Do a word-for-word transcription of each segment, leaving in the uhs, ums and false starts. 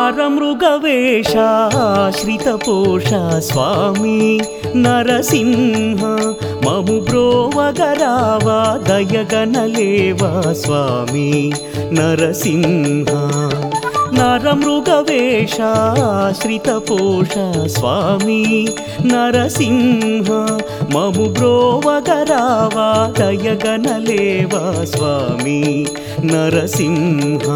నరమృగవేషాశ్రితపోష స్వామి నరసింహ మము బ్రోవగరావా దయగనలేవా స్వామి నరసింహ నరమృగవేషాశ్రితపోష స్వామి నరసింహ మము బ్రోవగరావా దయగనలేవా స్వామి నరసింహ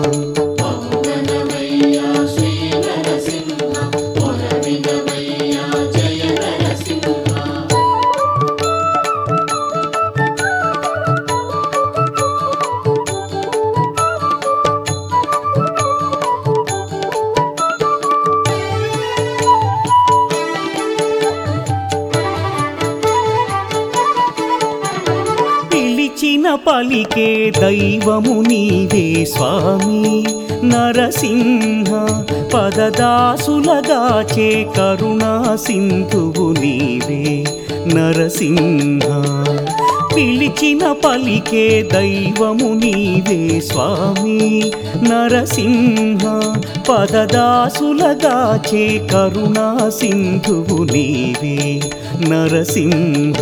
పిలిచిన పలికే దైవము నీవే స్వామి నరసింహ పదదాసులగాచే కరుణా సింధువు నీవే నరసింహ పిలిచిన పలికే దైవము నీవే స్వామి నరసింహ పదదాసులగాచే కరుణా సింధువు నీవే నరసింహ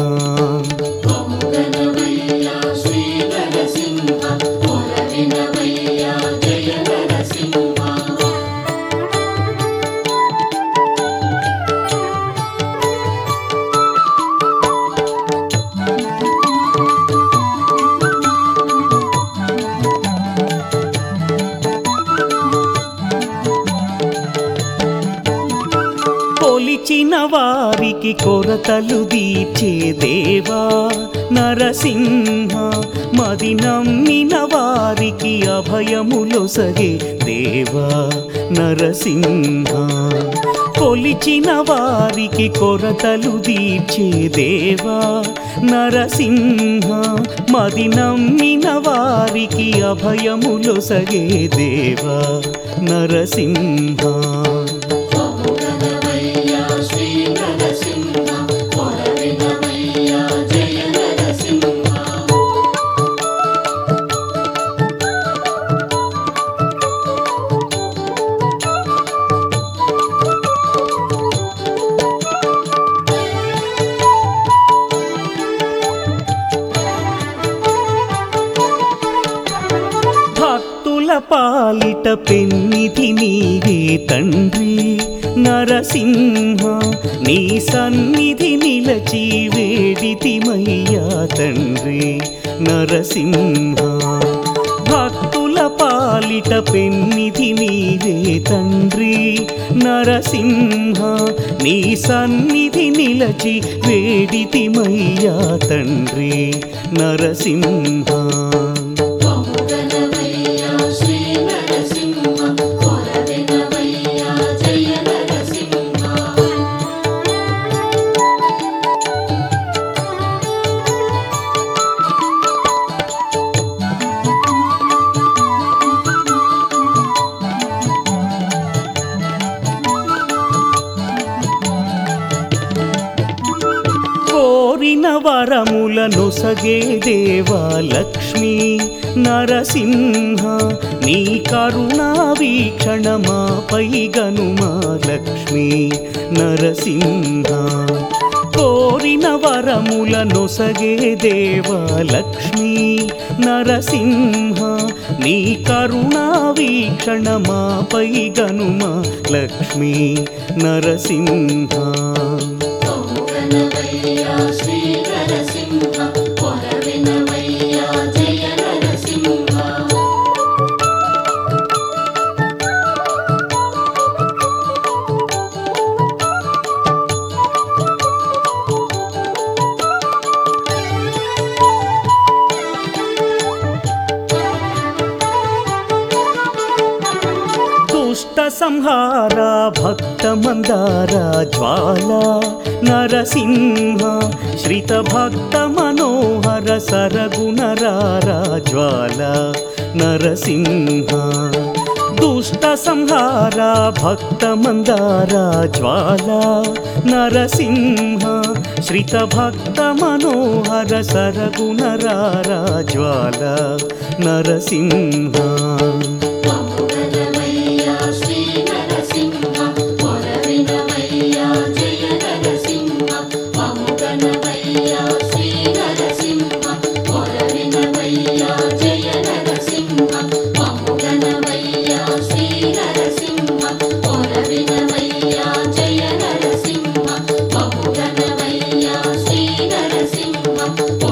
కొలిచిన వారికి కొరతలు దీర్చే దేవా నరసింహ మది నమ్మిన వారికి అభయములొసగే దేవా నరసింహ కొలిచిన వారికి కొరతలు దీర్చే దేవా నరసింహ మది నమ్మిన వారికి అభయములొసగే దేవా నరసింహ భక్తుల పాలిట పెన్నిధి నీవే తండ్రి నరసింహ నీ సన్నిధి నిలచి వేడితిమయ్యా తండ్రి నరసింహ భక్తుల పాలిట పెన్నిధి నీవే తండ్రి నరసింహ నీ సన్నిధి నిలచి వేడితిమయ్యా తండ్రి నరసింహ కోరిన వరముల నొసగే దేవా లక్ష్మీ నరసింహ నీ కరుణా వీక్షణమాపై గనుమా లక్ష్మీ నరసింహ కోరిన వరముల నొసగే దేవా లక్ష్మీ నరసింహ నీ కరుణా వీక్షణమాపై గనుమా లక్ష్మీ నరసింహ దుష్ట సంహార భక్త మందార జ్వాల నరసింహ శ్రిత భక్త మనోహర సరగుణరారా జ్వాల నరసింహ దుష్ట సంహార భక్త మందార జ్వాల నరసింహ శ్రిత భక్త మనోహర సరగుణరారా జ్వాల నరసింహ శ్రీ ఓ